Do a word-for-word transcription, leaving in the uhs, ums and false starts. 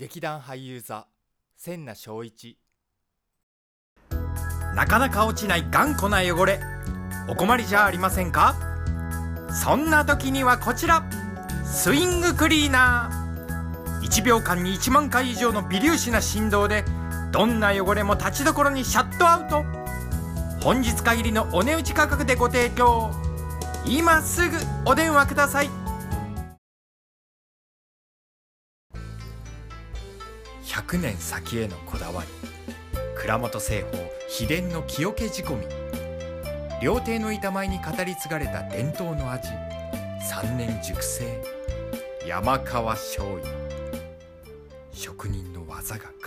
劇団俳優座千名正一。 なかなか落ちない頑固な汚れ、お困りじゃありませんか？そんな時にはこちら、スイングクリーナー。いちびょうかんにいちまんかい以上の微粒子な振動でどんな汚れも立ちどころにシャットアウト。本日限りのお値打ち価格でご提供。今すぐお電話ください。ひゃくねん先へのこだわり、蔵元製法秘伝の木桶仕込み、料亭の板前に語り継がれた伝統の味、さんねん熟成山川醤油。職人の技が